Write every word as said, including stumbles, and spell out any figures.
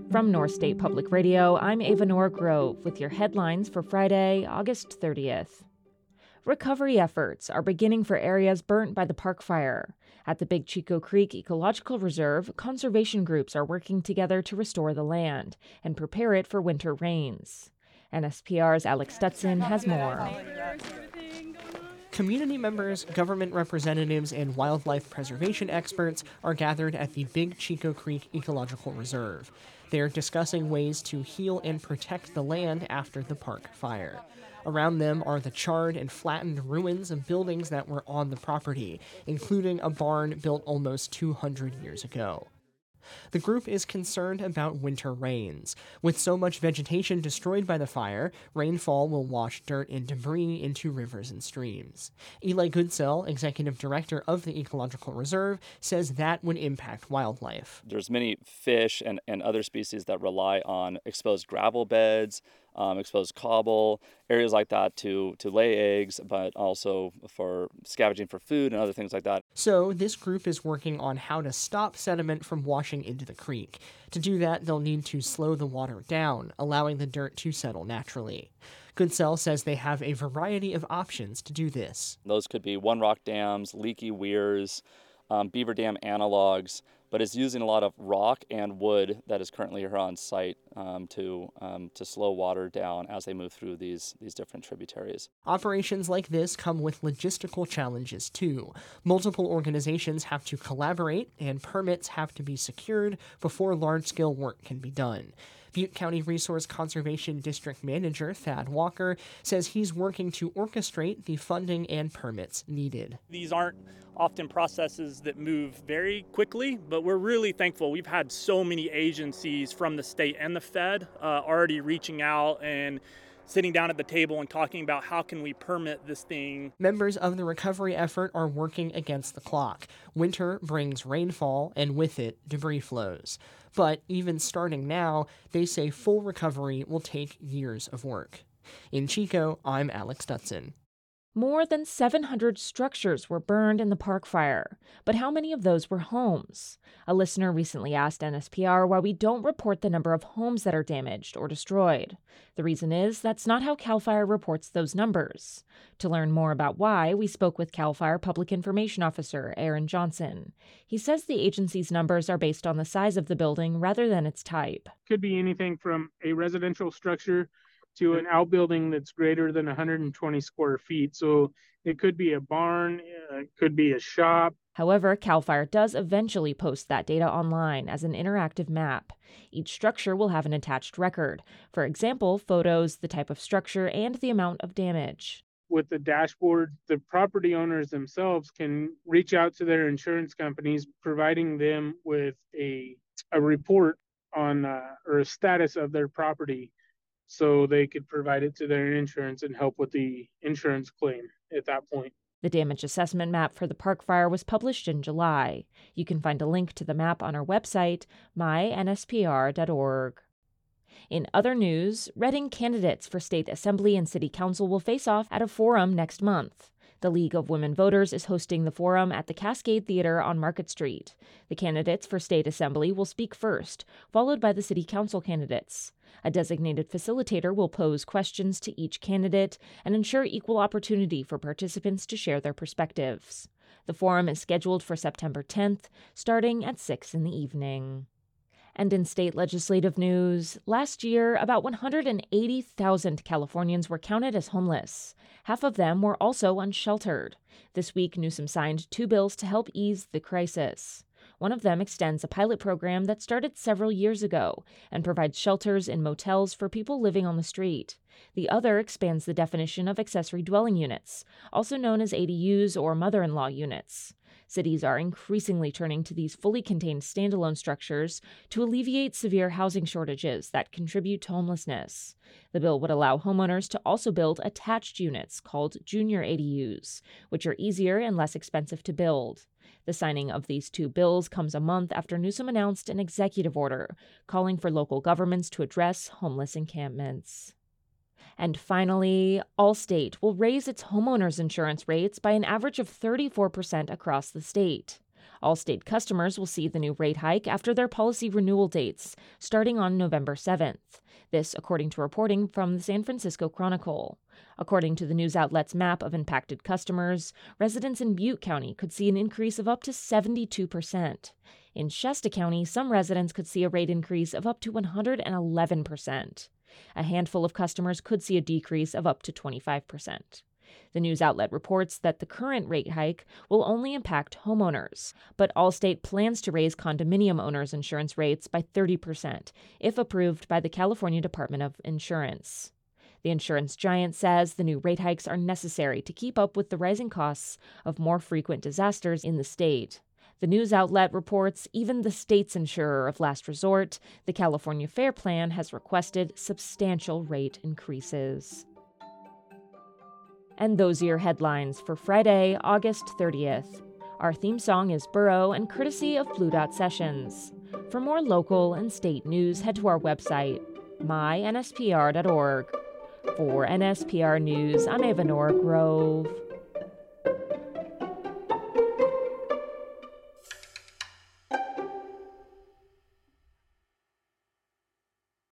From North State Public Radio, I'm Ava Norgrove with your headlines for Friday, August thirtieth. Recovery efforts are beginning for areas burnt by the Park Fire. At the Big Chico Creek Ecological Reserve, conservation groups are working together to restore the land and prepare it for winter rains. N S P R's Alex Stutson has more. Community members, government representatives, and wildlife preservation experts are gathered at the Big Chico Creek Ecological Reserve. They're discussing ways to heal and protect the land after the park fire. Around them are the charred and flattened ruins of buildings that were on the property, including a barn built almost two hundred years ago. The group is concerned about winter rains. With so much vegetation destroyed by the fire, rainfall will wash dirt and debris into rivers and streams. Eli Goodsell, executive director of the Ecological Reserve, says that would impact wildlife. There's many fish and, and other species that rely on exposed gravel beds, um, exposed cobble, areas like that to, to lay eggs, but also for scavenging for food and other things like that. So this group is working on how to stop sediment from washing into the creek. To do that, they'll need to slow the water down, allowing the dirt to settle naturally. Goodsell says they have a variety of options to do this. Those could be one-rock dams, leaky weirs, um, beaver dam analogs, but it's using a lot of rock and wood that is currently here on site um, to um, to slow water down as they move through these these different tributaries. Operations like this come with logistical challenges too. Multiple organizations have to collaborate, and permits have to be secured before large-scale work can be done. Butte County Resource Conservation District Manager Thad Walker says he's working to orchestrate the funding and permits needed. These aren't often processes that move very quickly, but we're really thankful. We've had so many agencies from the state and the Fed uh, already reaching out and sitting down at the table and talking about how can we permit this thing. Members of the recovery effort are working against the clock. Winter brings rainfall, and with it, debris flows. But even starting now, they say full recovery will take years of work. In Chico, I'm Alex Stutson. More than seven hundred structures were burned in the park fire, but how many of those were homes? A listener recently asked N S P R why we don't report the number of homes that are damaged or destroyed. The reason is that's not how CAL FIRE reports those numbers. To learn more about why, we spoke with CAL FIRE Public Information Officer Aaron Johnson. He says the agency's numbers are based on the size of the building rather than its type. Could be anything from a residential structure to an outbuilding that's greater than one hundred twenty square feet. So it could be a barn, it could be a shop. However, CAL FIRE does eventually post that data online as an interactive map. Each structure will have an attached record. For example, photos, the type of structure, and the amount of damage. With the dashboard, the property owners themselves can reach out to their insurance companies, providing them with a, a report on uh, or a status of their property, so they could provide it to their insurance and help with the insurance claim at that point. The damage assessment map for the park fire was published in July. You can find a link to the map on our website, my N S P R dot org. In other news, Reading candidates for state assembly and city council will face off at a forum next month. The League of Women Voters is hosting the forum at the Cascade Theater on Market Street. The candidates for state assembly will speak first, followed by the city council candidates. A designated facilitator will pose questions to each candidate and ensure equal opportunity for participants to share their perspectives. The forum is scheduled for September tenth, starting at six in the evening. And in state legislative news, last year, about one hundred eighty thousand Californians were counted as homeless. Half of them were also unsheltered. This week, Newsom signed two bills to help ease the crisis. One of them extends a pilot program that started several years ago and provides shelters in motels for people living on the street. The other expands the definition of accessory dwelling units, also known as A D Us or mother-in-law units. Cities are increasingly turning to these fully contained standalone structures to alleviate severe housing shortages that contribute to homelessness. The bill would allow homeowners to also build attached units called junior A D Us, which are easier and less expensive to build. The signing of these two bills comes a month after Newsom announced an executive order calling for local governments to address homeless encampments. And finally, Allstate will raise its homeowners insurance rates by an average of thirty-four percent across the state. Allstate customers will see the new rate hike after their policy renewal dates, starting on November seventh. This, according to reporting from the San Francisco Chronicle. According to the news outlet's map of impacted customers, residents in Butte County could see an increase of up to seventy-two percent. In Shasta County, some residents could see a rate increase of up to one hundred eleven percent. A handful of customers could see a decrease of up to twenty-five percent. The news outlet reports that the current rate hike will only impact homeowners, but Allstate plans to raise condominium owners' insurance rates by thirty percent if approved by the California Department of Insurance. The insurance giant says the new rate hikes are necessary to keep up with the rising costs of more frequent disasters in the state. The news outlet reports even the state's insurer of last resort, the California Fair Plan, has requested substantial rate increases. And those are your headlines for Friday, August thirtieth. Our theme song is Burrow and courtesy of Blue Dot Sessions. For more local and state news, head to our website, my N S P R dot org. For N S P R News, I'm Ava Nora Grove.